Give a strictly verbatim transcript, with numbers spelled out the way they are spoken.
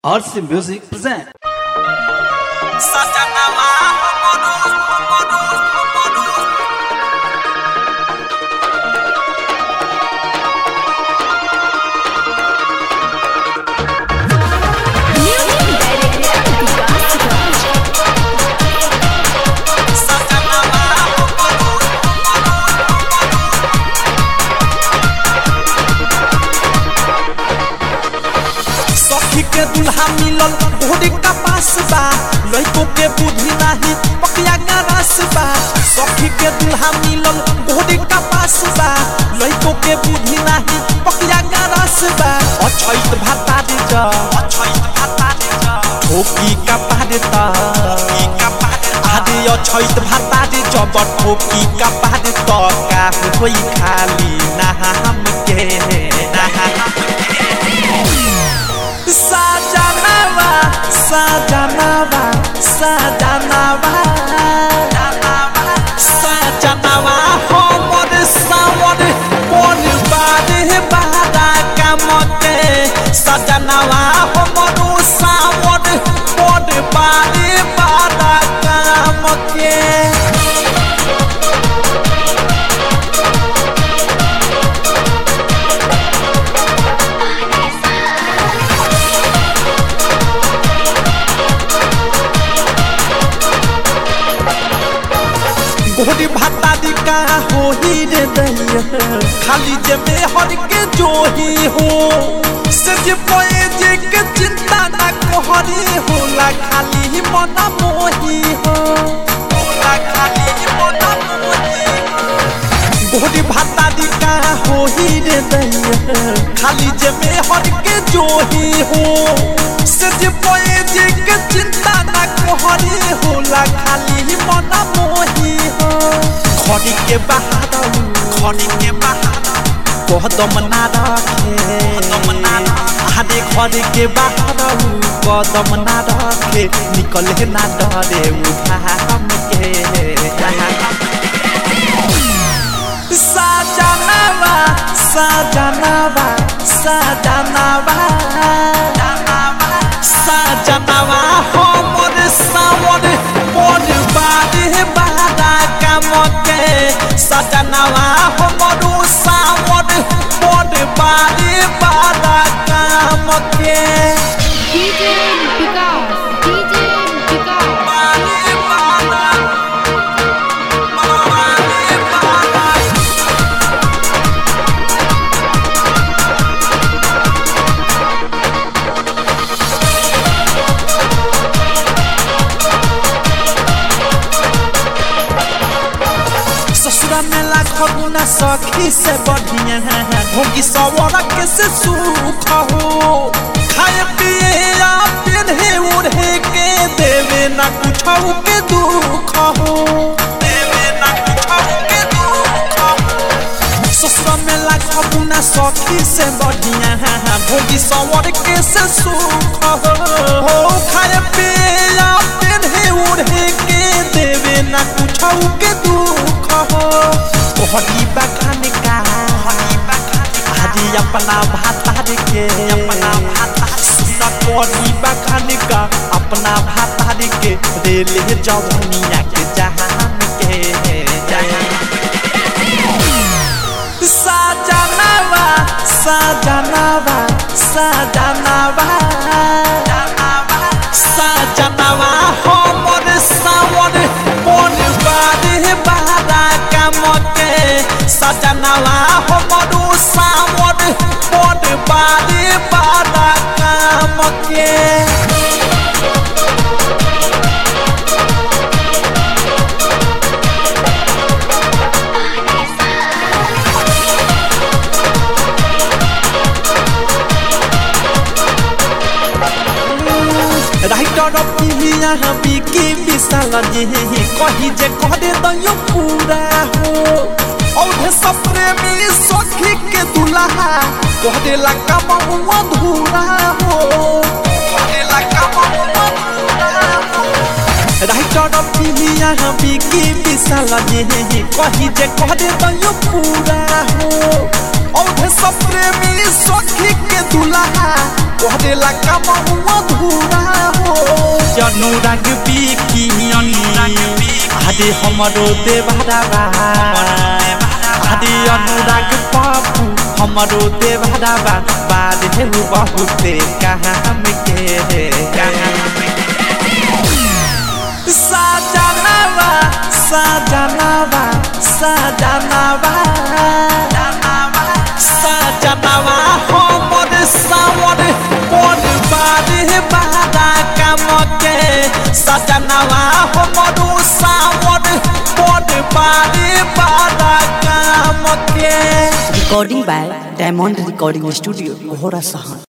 R C Music present. के दुल्हा मिलल घोड़ी का पास बा लइको के बुद्धि नाही पकिया का रस बा सखी के दुल्हा मिलल घोड़ी का पास बा लइको के बुद्धि नाही पकिया का रस बा अछैत भाता दे जा अछैत भाता दे जा ठोकी का पादे ता ठोकी का पादे आदि अछैत भाता दे जब ठोकी का पादे तो का होई खाली ना हम के ना हम Sajanava, Sajanava, Sajanava, Sajanava, homod sawod, bon bade bada kamote. Sajanava, homod sawod, bon bade bada kamote. घोड़ी भाता दी का हो ही रे दैया खाली जे में हर के जो ही हो से जे पोए जे के चिंता ना कोहरी होला खाली ही मन मोही हो होला खाली ही मन मोही घोड़ी भाता दी का हो ही रे दैया खाली जे में हर के जो ही हो से जे पोए जे के चिंता ना कोहरी होला खाली ही मन मोही खड़ी के बहादुर खड़ी के बहादुर कदम ना रखे कदम ना आदे खड़ी के बहादुर कदम ना रखे निकले ना डरे उठा हम के सजनवा सजनवा सजनवा सजनवा हमर सावर मोर बादे बादा कामते सजनवा हमर सावर मोर बादे बादा कामते डीजे विकास डीजे विकास बादे बादा बादे बादा ससुरा में लाखों गुना सखी से बढ़िया है भोगी सवर के से सुख हो खाए पिए या पिन्हे उड़े के देवे ना कुछ के दुख हो देवे ना कुछ के दुख हो ससुरा में लाखों गुना सखी से बढ़िया है भोगी सवर के से सुख हो खाए पिए या पिन्हे उड़े के देवे ना कुछ के दुख कोहड़ी बखान का आदि अपना भाता के अपना भाता सुना कोहड़ी बखान का अपना भाता के रेले जवनिया के जहान के जहान सजनवा सजनवा सजनवा सजनवा हमर सावर मोर बादे बादा कामते सजनवा हमर सावर मोर बादे बादा कामते राइटर पिलिया बिकी विशाल जे कही जे करे दयो पूरा हो औधे सब प्रेमी सखी के दुल्हा कहदे ला काम अधूरा हो कहदे ला काम अधूरा हो राइटर पिलिया बिकी विशाल जे कही जे करे दयो पूरा हो औधे सब प्रेमी सखी के दुल्हा ओहरे लका बहुआ धूरा हो अनुराग बिकी आदि हमरो देवरावा आदि अनुराग बाबू हमरो देवरावा बाद है बहुते काम के रे साजनावा साजनावा साजनावा साजनावा हमर सावर कोन बारे बारा काम के साजनावा हमरो सावर कोन बारे बारा काम के Recording by Diamond Recording Studio, Gohara Sahan.